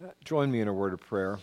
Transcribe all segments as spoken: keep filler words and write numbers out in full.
Join me in a word of prayer.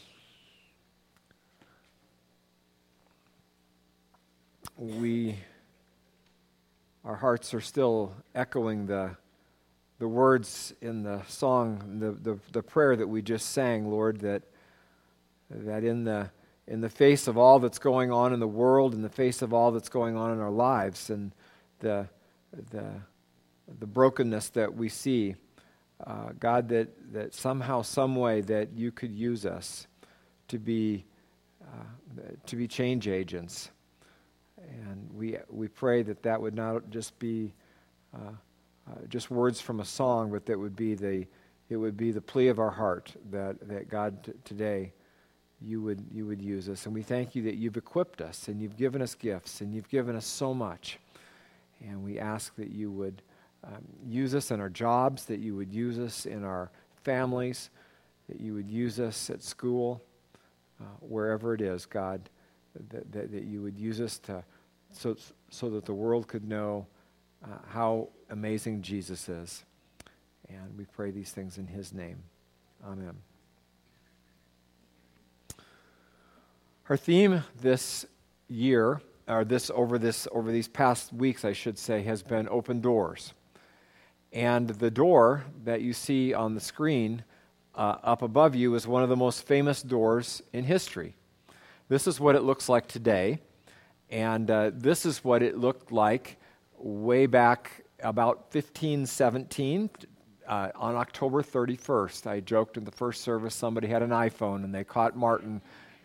We, our hearts are still echoing the the words in the song, the, the, the prayer that we just sang, Lord, that that in the in the face of all that's going on in the world, in the face of all that's going on in our lives, and the the the brokenness that we see, uh, God, that, that somehow, some way, that you could use us to be uh, to be change agents, and we we pray that that would not just be uh, uh, just words from a song, but that would be the it would be the plea of our heart that that God t- today. You would you would use us. And we thank you that you've equipped us and you've given us gifts and you've given us so much. And we ask that you would um, use us in our jobs, that you would use us in our families, that you would use us at school, uh, wherever it is, God, that, that, that you would use us to so, so that the world could know uh, how amazing Jesus is. And we pray these things in his name. Amen. Our theme this year, or this over this over these past weeks, I should say, has been open doors. And the door that you see on the screen uh, up above you is one of the most famous doors in history. This is what it looks like today, and uh, this is what it looked like way back about fifteen seventeen. Uh, on October thirty-first, I joked in the first service somebody had an iPhone and they caught Martin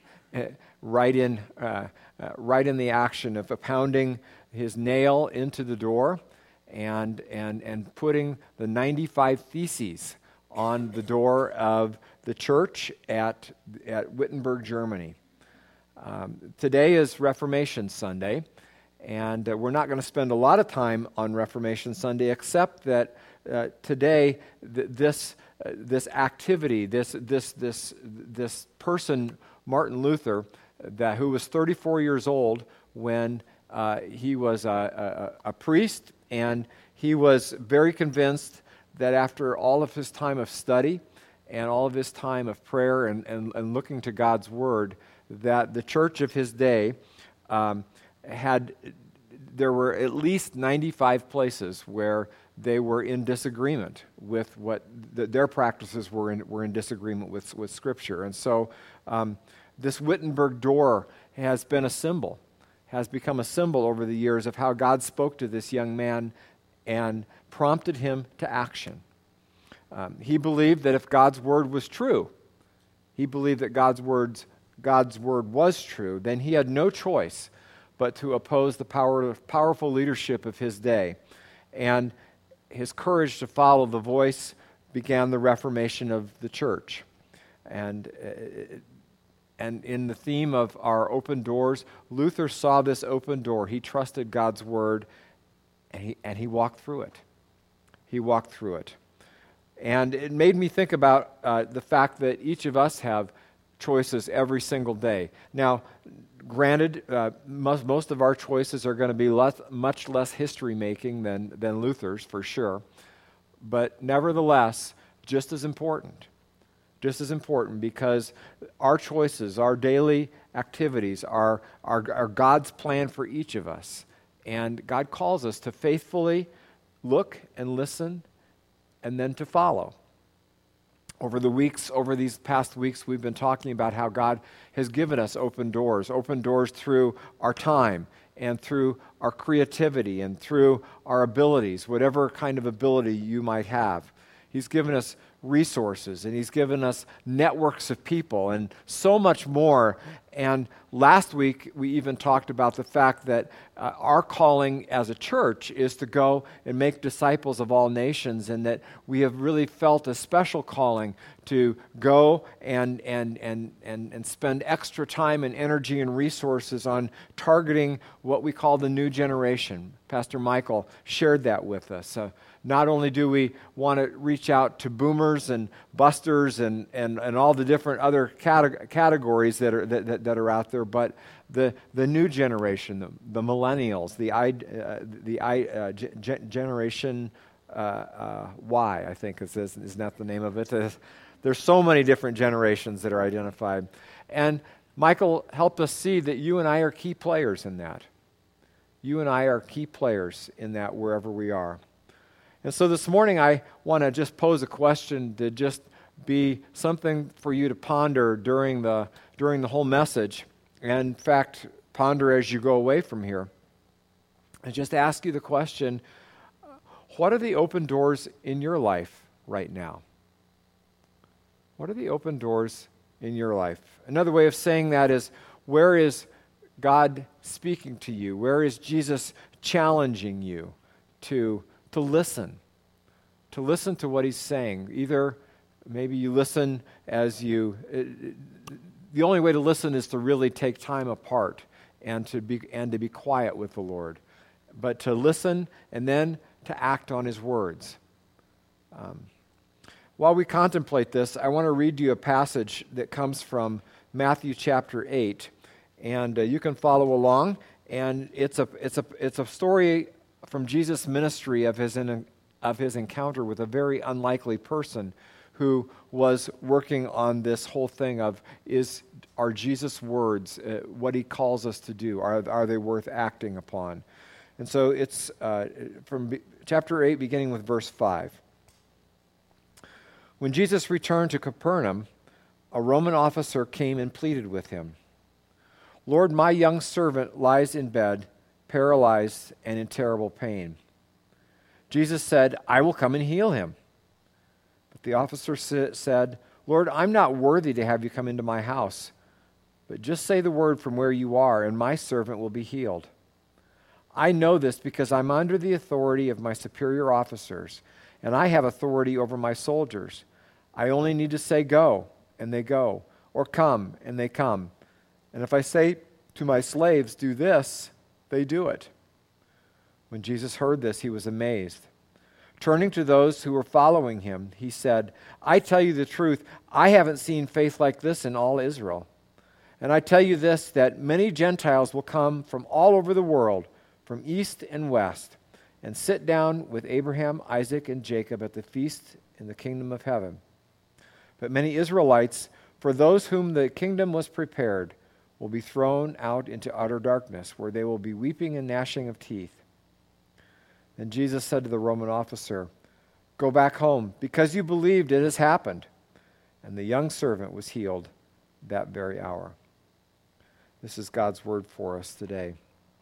right in uh, uh, right in the action of pounding his nail into the door and and and putting the ninety-five Theses on the door of the church at at Wittenberg, Germany. Um, today is Reformation Sunday, and uh, we're not going to spend a lot of time on Reformation Sunday, except that uh, today th- this uh, this activity, this this this this person, Martin Luther, that who was thirty-four years old when uh, he was a, a, a priest, and he was very convinced that after all of his time of study and all of his time of prayer and, and, and looking to God's Word, that the church of his day um, had, there were at least ninety-five places where they were in disagreement with what the, their practices were in, were in disagreement with, with Scripture. And so um, this Wittenberg door has been a symbol, has become a symbol over the years of how God spoke to this young man and prompted him to action. Um, he believed that if God's word was true, he believed that God's words, God's word was true, then he had no choice but to oppose the power, powerful leadership of his day. And his courage to follow the voice began the Reformation of the church. And uh, and in the theme of our open doors, Luther saw this open door. He trusted God's word, and he and he walked through it. He walked through it. And it made me think about uh, the fact that each of us have choices every single day. Now, granted, uh, most, most of our choices are going to be less, much less history-making than, than Luther's, for sure. But nevertheless, just as important. Just as important, because our choices, our daily activities are, are, are God's plan for each of us. And God calls us to faithfully look and listen and then to follow. Over the weeks, over these past weeks, we've been talking about how God has given us open doors, open doors through our time and through our creativity and through our abilities, whatever kind of ability you might have. He's given us resources, and he's given us networks of people and so much more. And last week, we even talked about the fact that uh, our calling as a church is to go and make disciples of all nations, and that we have really felt a special calling to go and and and and, and spend extra time and energy and resources on targeting what we call the new generation. Pastor Michael shared that with us. Uh, Not only do we want to reach out to boomers and busters and, and, and all the different other cate- categories that are that, that are out there, but the the new generation, the, the millennials, the I, uh, the I, uh, g- generation uh, uh, Y, I think is is not the name of it. Uh, There's so many different generations that are identified. And Michael helped us see that you and I are key players in that. You and I are key players in that wherever we are. And so this morning I want to just pose a question to just be something for you to ponder during the during the whole message. And in fact, ponder as you go away from here. And just ask you the question, what are the open doors in your life right now? What are the open doors in your life? Another way of saying that is, where is God speaking to you? Where is Jesus challenging you to, to listen? To listen to what he's saying. Either maybe you listen as you... It, it, the only way to listen is to really take time apart and to be and to be quiet with the Lord. But to listen and then to act on his words. Um, while we contemplate this, I want to read you a passage that comes from Matthew chapter eight. And uh, you can follow along. And it's a it's a it's a story from Jesus' ministry of his in, of his encounter with a very unlikely person who was working on this whole thing of, is are Jesus' words, uh, what he calls us to do, are, are they worth acting upon? And so it's uh, from b- chapter eight, beginning with verse five. When Jesus returned to Capernaum, a Roman officer came and pleaded with him, "Lord, my young servant lies in bed, paralyzed and in terrible pain." Jesus said, "I will come and heal him." The officer said, "Lord, I'm not worthy to have you come into my house, but just say the word from where you are, and my servant will be healed. I know this because I'm under the authority of my superior officers, and I have authority over my soldiers. I only need to say go, and they go, or come, and they come. And if I say to my slaves, do this, they do it." When Jesus heard this, he was amazed. Turning to those who were following him, he said, "I tell you the truth, I haven't seen faith like this in all Israel. And I tell you this, that many Gentiles will come from all over the world, from east and west, and sit down with Abraham, Isaac, and Jacob at the feast in the kingdom of heaven. But many Israelites, for those whom the kingdom was prepared, will be thrown out into utter darkness, where they will be weeping and gnashing of teeth." And Jesus said to the Roman officer, "Go back home, because you believed it has happened." And the young servant was healed that very hour. This is God's word for us today.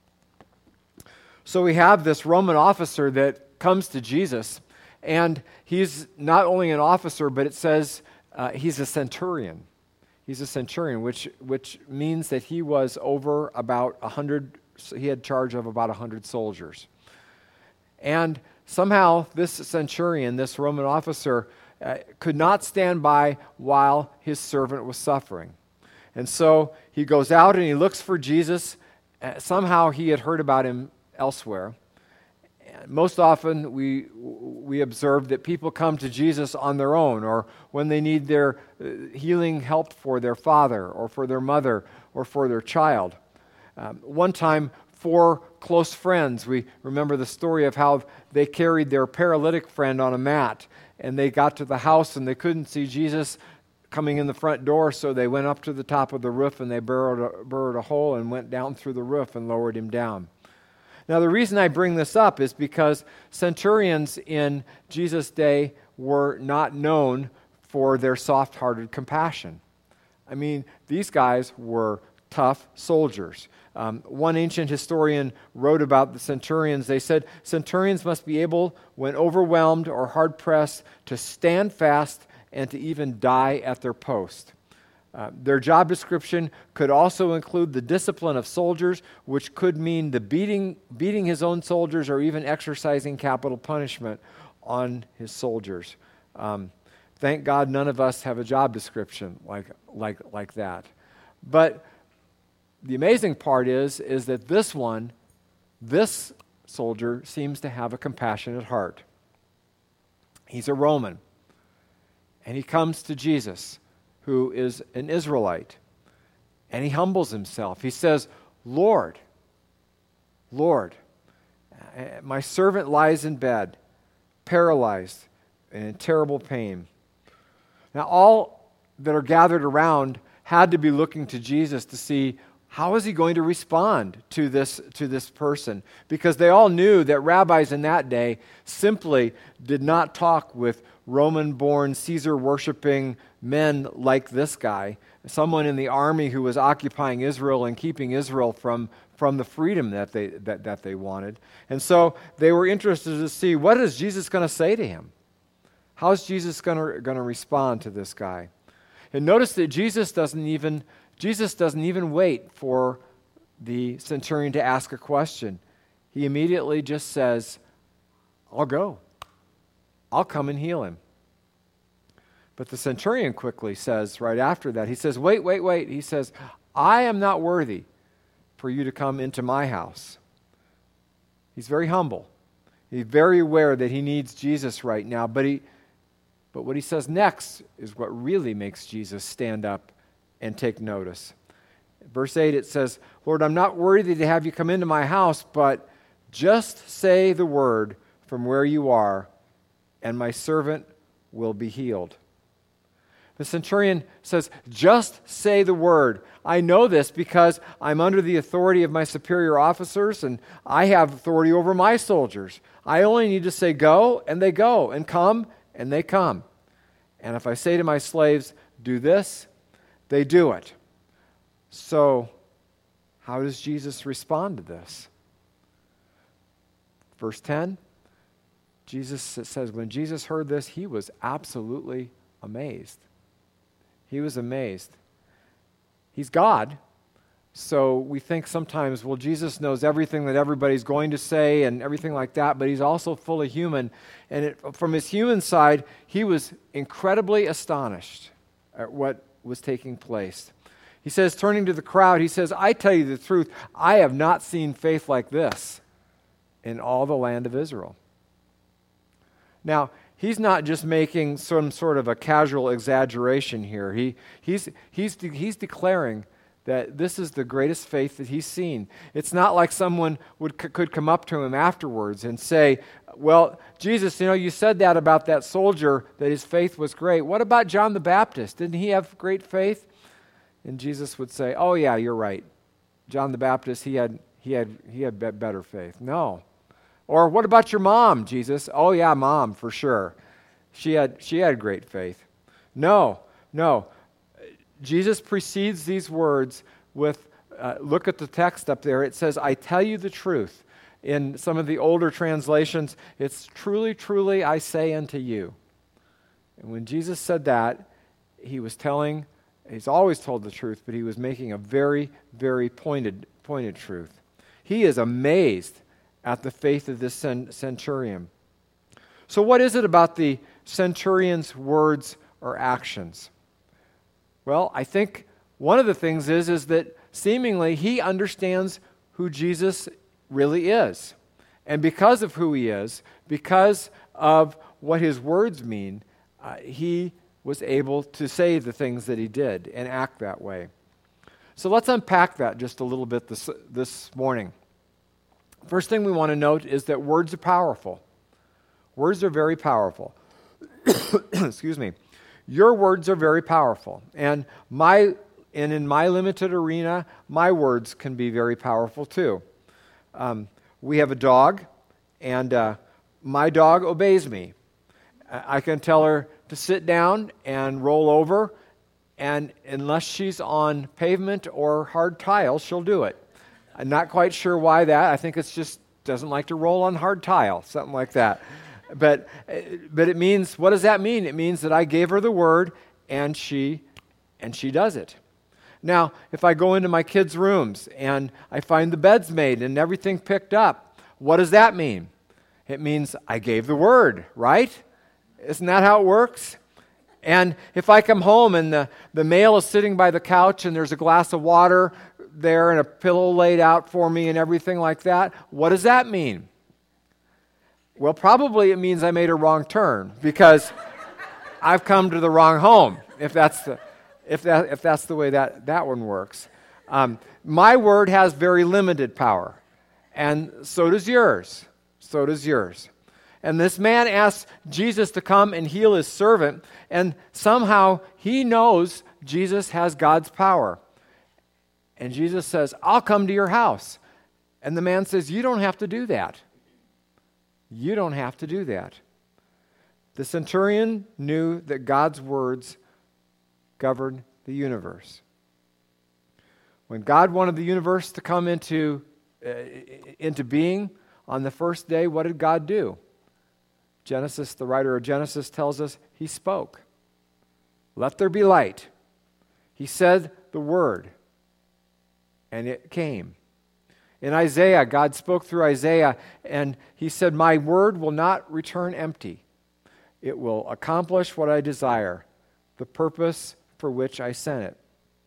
So we have this Roman officer that comes to Jesus, and he's not only an officer, but it says uh, he's a centurion. He's a centurion, which which means that he was over about a hundred. He had charge of about a hundred soldiers. And somehow this centurion, this Roman officer, uh, could not stand by while his servant was suffering. And so he goes out and he looks for Jesus. Uh, somehow he had heard about him elsewhere. And most often we we observe that people come to Jesus on their own, or when they need their uh, healing help for their father or for their mother or for their child. Um, one time, four close friends, we remember the story of how they carried their paralytic friend on a mat, and they got to the house and they couldn't see Jesus coming in the front door, so they went up to the top of the roof and they burrowed a, burrowed a hole and went down through the roof and lowered him down. Now, the reason I bring this up is because centurions in Jesus' day were not known for their soft-hearted compassion. I mean, these guys were tough soldiers. Um, one ancient historian wrote about the centurions. They said, "Centurions must be able, when overwhelmed or hard-pressed, to stand fast and to even die at their post." Uh, their job description could also include the discipline of soldiers, which could mean the beating, beating his own soldiers or even exercising capital punishment on his soldiers. Um, thank God none of us have a job description like like like that. But the amazing part is, is that this one, this soldier seems to have a compassionate heart. He's a Roman, and he comes to Jesus, who is an Israelite, and he humbles himself. He says, "Lord, Lord, my servant lies in bed, paralyzed and in terrible pain." Now, all that are gathered around had to be looking to Jesus to see how is he going to respond to this, to this person, because they all knew that rabbis in that day simply did not talk with Roman-born, Caesar-worshiping men like this guy, someone in the army who was occupying Israel and keeping Israel from, from the freedom that they, that, that they wanted. And so they were interested to see, what is Jesus going to say to him? How is Jesus going to, going to respond to this guy? And notice that Jesus doesn't even Jesus doesn't even wait for the centurion to ask a question. He immediately just says, I'll go. I'll come and heal him. But the centurion quickly says right after that, he says, wait, wait, wait. He says, I am not worthy for you to come into my house. He's very humble. He's very aware that he needs Jesus right now. But he, but what he says next is what really makes Jesus stand up and take notice. Verse eight, it says, Lord, I'm not worthy to have you come into my house, but just say the word from where you are, and my servant will be healed. The centurion says, just say the word. I know this because I'm under the authority of my superior officers, and I have authority over my soldiers. I only need to say go, and they go, and come, and they come. And if I say to my slaves, do this, they do it. So, how does Jesus respond to this? Verse ten, Jesus says, when Jesus heard this, he was absolutely amazed. He was amazed. He's God, so we think sometimes, well, Jesus knows everything that everybody's going to say and everything like that, but he's also fully human. And it, from his human side, he was incredibly astonished at what was taking place. He says, turning to the crowd, he says, I tell you the truth, I have not seen faith like this in all the land of Israel. Now, he's not just making some sort of a casual exaggeration here. He, he's, he's, de- he's declaring that this is the greatest faith that he's seen. It's not like someone would c- could come up to him afterwards and say, well, Jesus, you know, you said that about that soldier, that his faith was great. What about John the Baptist? Didn't he have great faith? And Jesus would say, oh yeah, you're right. John the Baptist, he had he had he had be- better faith. No. Or what about your mom, Jesus? Oh yeah, mom, for sure. She had she had great faith. No, no. Jesus precedes these words with, uh, look at the text up there. It says, I tell you the truth. In some of the older translations, it's truly, truly, I say unto you. And when Jesus said that, he was telling, he's always told the truth, but he was making a very, very pointed, pointed truth. He is amazed at the faith of this centurion. So what is it about the centurion's words or actions? Well, I think one of the things is, is that seemingly he understands who Jesus really is. And because of who he is, because of what his words mean, uh, he was able to say the things that he did and act that way. So let's unpack that just a little bit this, this morning. First thing we want to note is that words are powerful. Words are very powerful. Excuse me. Your words are very powerful. And my and in my limited arena, my words can be very powerful too. Um, we have a dog, and uh, my dog obeys me. I can tell her to sit down and roll over, and unless she's on pavement or hard tile, she'll do it. I'm not quite sure why that. I think it's just doesn't like to roll on hard tile, something like that. But but it means, what does that mean? It means that I gave her the word, and she and she does it. Now, if I go into my kids' rooms and I find the beds made and everything picked up, what does that mean? It means I gave the word, right? Isn't that how it works? And if I come home and the, the mail is sitting by the couch and there's a glass of water there and a pillow laid out for me and everything like that, what does that mean? Well, probably it means I made a wrong turn because I've come to the wrong home, if that's the, if that, if that's the way that, that one works. Um, my word has very limited power, and so does yours. So does yours. And this man asks Jesus to come and heal his servant, and somehow he knows Jesus has God's power. And Jesus says, I'll come to your house. And the man says, you don't have to do that. You don't have to do that. The centurion knew that God's words governed the universe. When God wanted the universe to come into, uh, into being on the first day, what did God do? Genesis, the writer of Genesis tells us, he spoke. Let there be light. He said the word, and it came. In Isaiah, God spoke through Isaiah, and he said, my word will not return empty. It will accomplish what I desire, the purpose for which I sent it.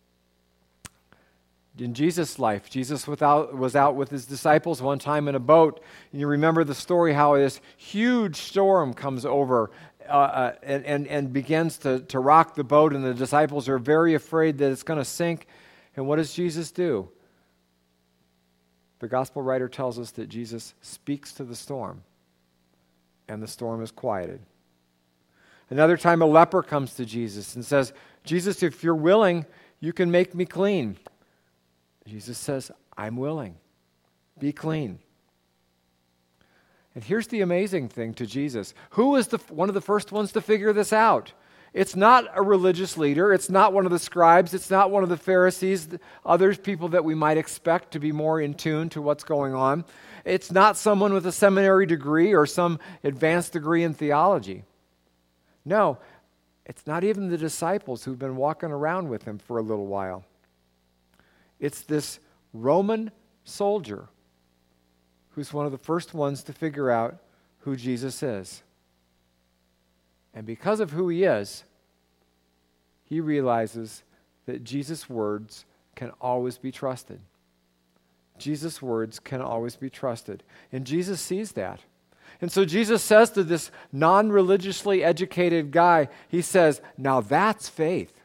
In Jesus' life, Jesus without, was out with his disciples one time in a boat. And you remember the story how this huge storm comes over uh, uh, and, and, and begins to, to rock the boat, and the disciples are very afraid that it's going to sink. And what does Jesus do? The gospel writer tells us that Jesus speaks to the storm, and the storm is quieted. Another time, a leper comes to Jesus and says, Jesus, if you're willing, you can make me clean. Jesus says, I'm willing. Be clean. And here's the amazing thing to Jesus. Who was the, one of the first ones to figure this out? It's not a religious leader. It's not one of the scribes. It's not one of the Pharisees, other people that we might expect to be more in tune to what's going on. It's not someone with a seminary degree or some advanced degree in theology. No, it's not even the disciples who've been walking around with him for a little while. It's this Roman soldier who's one of the first ones to figure out who Jesus is. And because of who he is, he realizes that Jesus' words can always be trusted. Jesus' words can always be trusted. And Jesus sees that. And so Jesus says to this non-religiously educated guy, he says, now that's faith.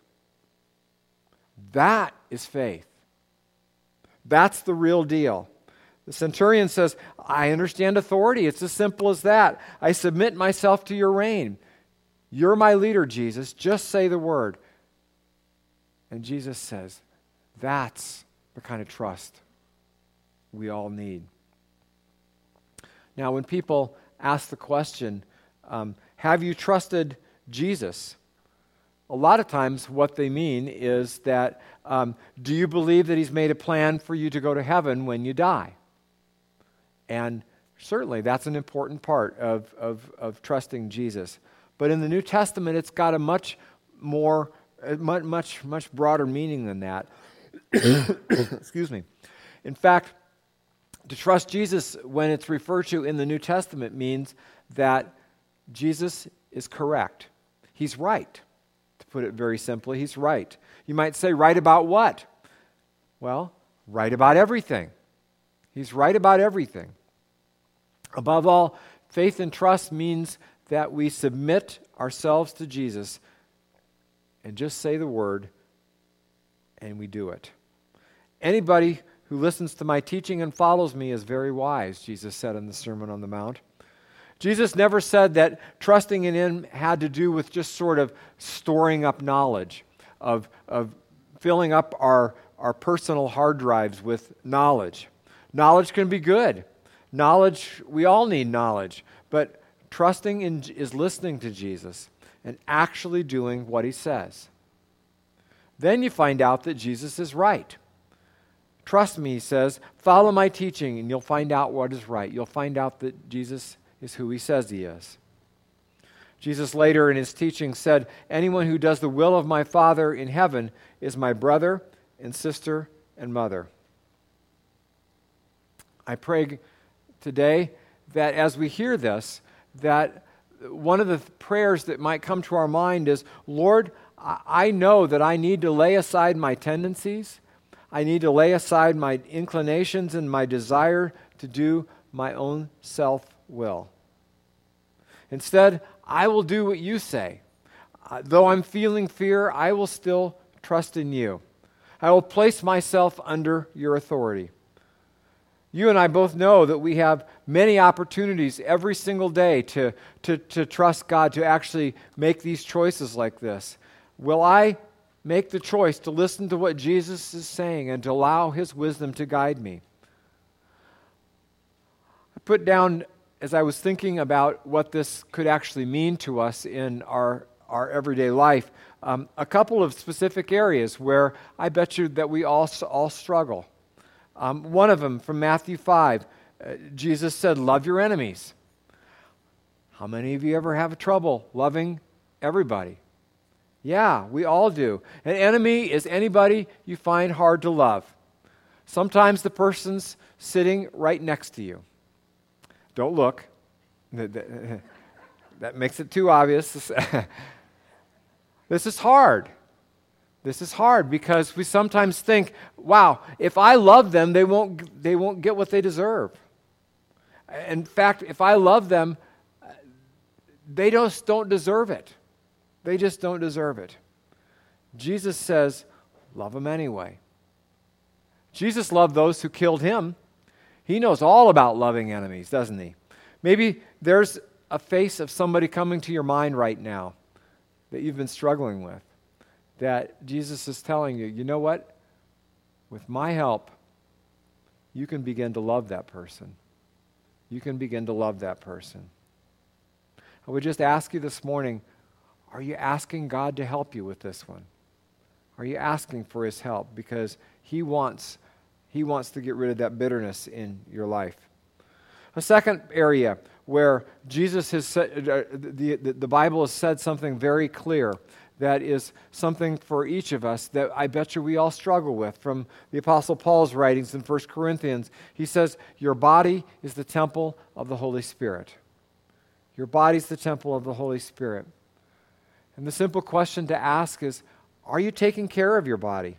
That is faith. That's the real deal. The centurion says, I understand authority. It's as simple as that. I submit myself to your reign. You're my leader, Jesus. Just say the word. And Jesus says, that's the kind of trust we all need. Now, when people ask the question, um, have you trusted Jesus? A lot of times what they mean is that, um, do you believe that he's made a plan for you to go to heaven when you die? And certainly that's an important part of, of, of trusting Jesus. But in the New Testament, it's got a much more, much, much, much broader meaning than that. Excuse me. In fact, to trust Jesus when it's referred to in the New Testament means that Jesus is correct. He's right. To put it very simply, he's right. You might say, right about what? Well, right about everything. He's right about everything. Above all, faith and trust means that we submit ourselves to Jesus and just say the word and we do it. Anybody who listens to my teaching and follows me is very wise, Jesus said in the Sermon on the Mount. Jesus never said that trusting in him had to do with just sort of storing up knowledge, of, of filling up our, our personal hard drives with knowledge. Knowledge can be good. Knowledge, we all need knowledge, but trusting in is listening to Jesus and actually doing what he says. Then you find out that Jesus is right. Trust me, he says, follow my teaching and you'll find out what is right. You'll find out that Jesus is who he says he is. Jesus later in his teaching said, anyone who does the will of my Father in heaven is my brother and sister and mother. I pray today that as we hear this, that one of the prayers that might come to our mind is, Lord, I know that I need to lay aside my tendencies. I need to lay aside my inclinations and my desire to do my own self-will. Instead, I will do what you say. Uh, though I'm feeling fear, I will still trust in you. I will place myself under your authority. You and I both know that we have many opportunities every single day to, to, to trust God, to actually make these choices like this. Will I make the choice to listen to what Jesus is saying and to allow His wisdom to guide me? I put down, as I was thinking about what this could actually mean to us in our, our everyday life, um, a couple of specific areas where I bet you that we all, all struggle. Um, one of them from Matthew five, uh, Jesus said, love your enemies. How many of you ever have trouble loving everybody? Yeah, we all do. An enemy is anybody you find hard to love. Sometimes the person's sitting right next to you. Don't look. That makes it too obvious. This is hard. This is hard because we sometimes think, wow, if I love them, they won't, they won't get what they deserve. In fact, if I love them, they just don't deserve it. They just don't deserve it. Jesus says, love them anyway. Jesus loved those who killed Him. He knows all about loving enemies, doesn't He? Maybe there's a face of somebody coming to your mind right now that you've been struggling with, that Jesus is telling you, you know what? With my help, you can begin to love that person. You can begin to love that person. I would just ask you this morning, are you asking God to help you with this one? Are you asking for His help? Because He wants, He wants to get rid of that bitterness in your life. A second area where Jesus has said, uh, the, the, the Bible has said something very clear that is something for each of us that I bet you we all struggle with. From the Apostle Paul's writings in First Corinthians, he says, your body is the temple of the Holy Spirit. Your body's the temple of the Holy Spirit. And the simple question to ask is, are you taking care of your body?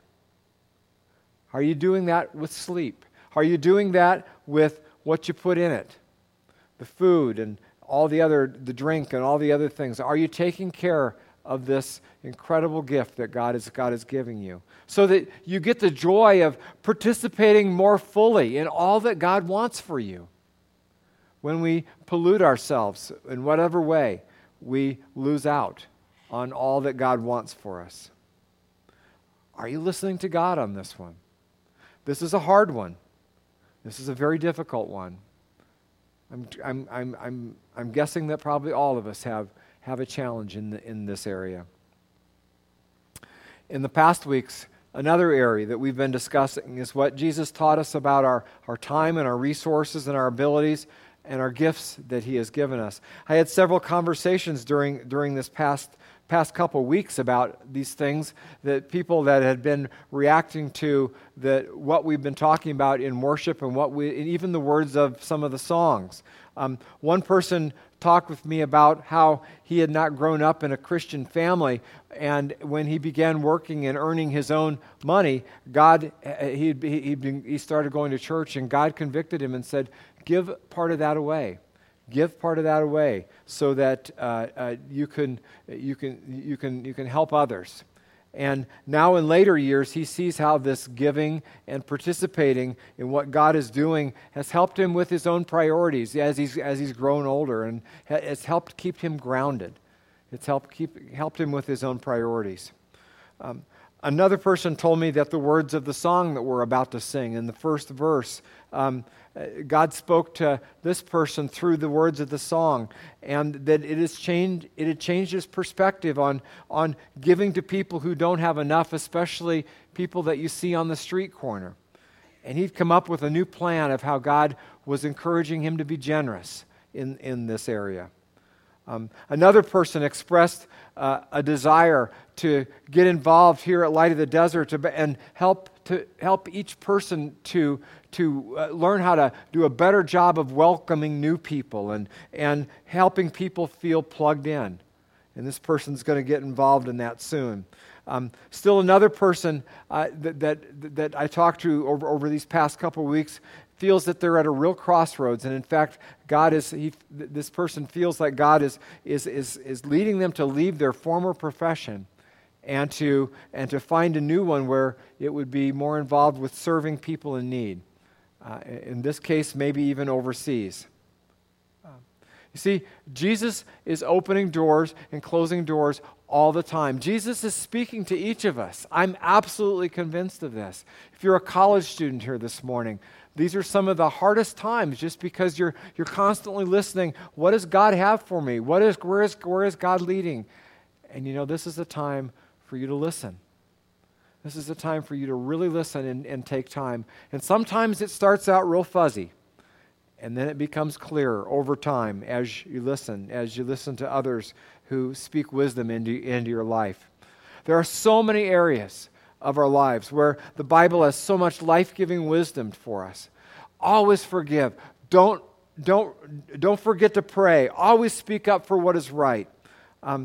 Are you doing that with sleep? Are you doing that with what you put in it? The food and all the other, the drink and all the other things. Are you taking care of this incredible gift that God is, God is giving you? So that you get the joy of participating more fully in all that God wants for you. When we pollute ourselves in whatever way, we lose out on all that God wants for us. Are you listening to God on this one? This is a hard one. This is a very difficult one. I'm, I'm, I'm, I'm, I'm guessing that probably all of us have, have a challenge in, the, in this area. In the past weeks, another area that we've been discussing is what Jesus taught us about our, our time and our resources and our abilities and our gifts that He has given us. I had several conversations during, during this past past couple weeks about these things, that people that had been reacting to that what we've been talking about in worship and what we, and even the words of some of the songs. Um, one person talked with me about how he had not grown up in a Christian family, and when he began working and earning his own money, God, he he he started going to church, and God convicted him and said, "Give part of that away." Give part of that away so that uh, uh, you can you can you can you can help others. And now in later years, he sees how this giving and participating in what God is doing has helped him with his own priorities as he's as he's grown older, and it's helped keep him grounded. It's helped keep helped him with his own priorities. Um, Another person told me that the words of the song that we're about to sing in the first verse, um, God spoke to this person through the words of the song, and that it has changed. It had changed his perspective on on giving to people who don't have enough, especially people that you see on the street corner. And he'd come up with a new plan of how God was encouraging him to be generous in in this area. Um, another person expressed uh, a desire to get involved here at Light of the Desert to, and help to help each person to to uh, learn how to do a better job of welcoming new people and and helping people feel plugged in. And this person's going to get involved in that soon. Um, still, another person uh, that, that that I talked to over over these past couple of weeks feels that they're at a real crossroads, and in fact, God is. He, this person feels like God is is is is leading them to leave their former profession, and to and to find a new one where it would be more involved with serving people in need. Uh, in this case, maybe even overseas. You see, Jesus is opening doors and closing doors all the time. Jesus is speaking to each of us. I'm absolutely convinced of this. If you're a college student here this morning, these are some of the hardest times just because you're you're constantly listening. What does God have for me? What is where is where is God leading? And you know, this is a time for you to listen. This is a time for you to really listen and, and take time. And sometimes it starts out real fuzzy. And then it becomes clearer over time as you listen, as you listen to others who speak wisdom into, into your life. There are so many areas of our lives where the Bible has so much life-giving wisdom for us. Always forgive. Don't, don't, don't forget to pray. Always speak up for what is right. Um,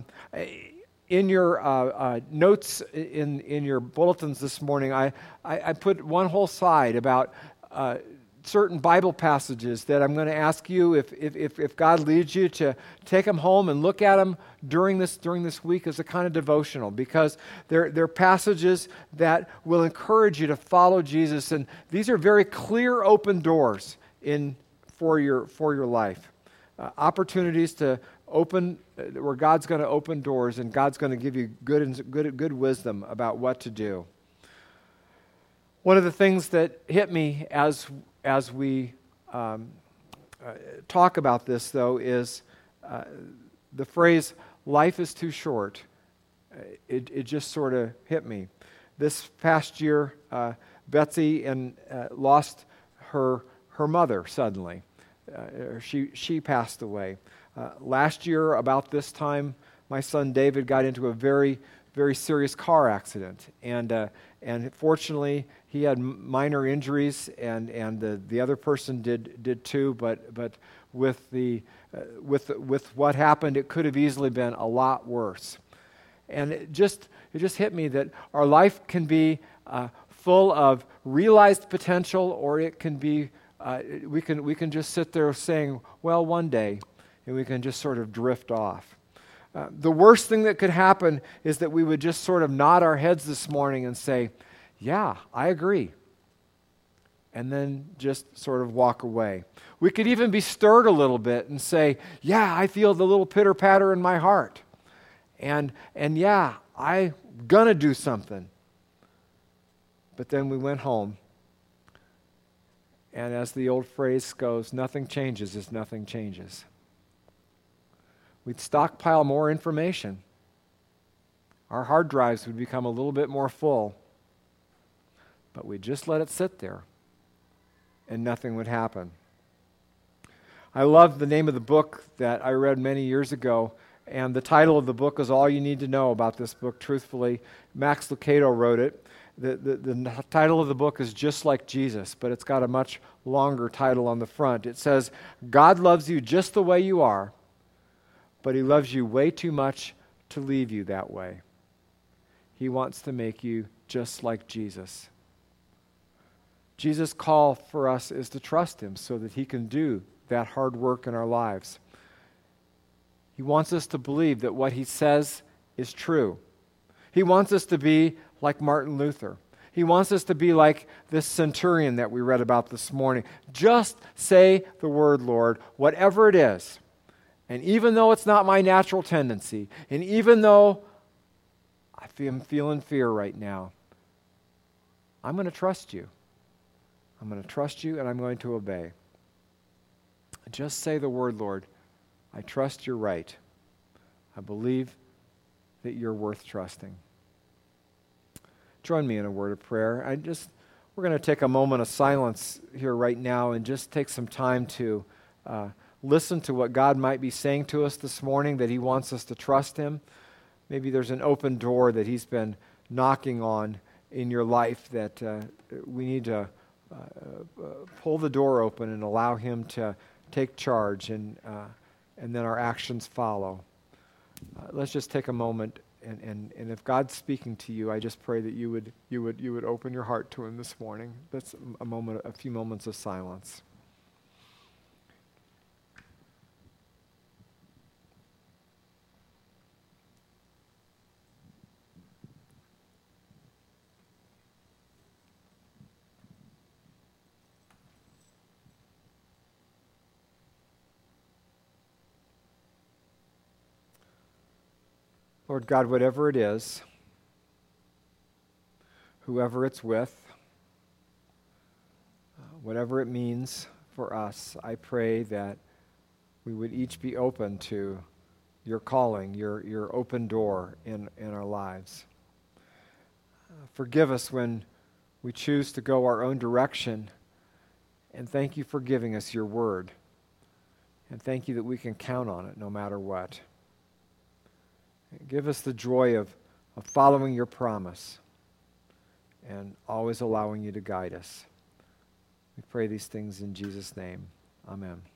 in your uh, uh, notes in, in your bulletins this morning, I, I, I put one whole side about uh, certain Bible passages that I'm going to ask you if, if, if, if God leads you to take them home and look at them during this, during this week as a kind of devotional, because they're, they're passages that will encourage you to follow Jesus. And these are very clear, open doors in, for, your, for your life. Uh, opportunities to open, uh, where God's going to open doors and God's going to give you good, and, good, good wisdom about what to do. One of the things that hit me as As we um, uh, talk about this, though, is uh, the phrase, life is too short. Uh, it, it just sort of hit me. This past year, uh, Betsy and, uh, lost her her mother suddenly. Uh, she, she passed away. Uh, last year, about this time, my son David got into a very, very serious car accident. And uh, and fortunately, he had minor injuries, and, and the, the other person did did too. But but with the uh, with with what happened, it could have easily been a lot worse. And it just it just hit me that our life can be uh, full of realized potential, or it can be uh, we can we can just sit there saying, well, one day, and we can just sort of drift off. Uh, the worst thing that could happen is that we would just sort of nod our heads this morning and say, yeah, I agree. And then just sort of walk away. We could even be stirred a little bit and say, yeah, I feel the little pitter-patter in my heart. And, and yeah, I'm going to do something. But then we went home. And as the old phrase goes, nothing changes as nothing changes. We'd stockpile more information. Our hard drives would become a little bit more full. But we'd just let it sit there, and nothing would happen. I love the name of the book that I read many years ago, and the title of the book is All You Need to Know About This Book, truthfully. Max Lucado wrote it. The, the, the title of the book is Just Like Jesus, but it's got a much longer title on the front. It says, God loves you just the way you are, but He loves you way too much to leave you that way. He wants to make you just like Jesus. Jesus' call for us is to trust Him so that He can do that hard work in our lives. He wants us to believe that what He says is true. He wants us to be like Martin Luther. He wants us to be like this centurion that we read about this morning. Just say the word, Lord, whatever it is. And even though it's not my natural tendency, and even though I am feeling fear right now, I'm going to trust you. I'm going to trust you, and I'm going to obey. Just say the word, Lord. I trust you're right. I believe that you're worth trusting. Join me in a word of prayer. I just, we're going to take a moment of silence here right now and just take some time to uh, listen to what God might be saying to us this morning, that He wants us to trust Him. Maybe there's an open door that He's been knocking on in your life that uh, we need to uh, uh, pull the door open and allow Him to take charge, and uh, and then our actions follow. Uh, let's just take a moment, and, and, and if God's speaking to you, I just pray that you would you would you would open your heart to Him this morning. That's a moment, a few moments of silence. Lord God, whatever it is, whoever it's with, uh, whatever it means for us, I pray that we would each be open to your calling, your, your open door in, in our lives. Uh, forgive us when we choose to go our own direction, and thank you for giving us your word. And thank you that we can count on it no matter what. Give us the joy of, of following your promise and always allowing you to guide us. We pray these things in Jesus' name. Amen.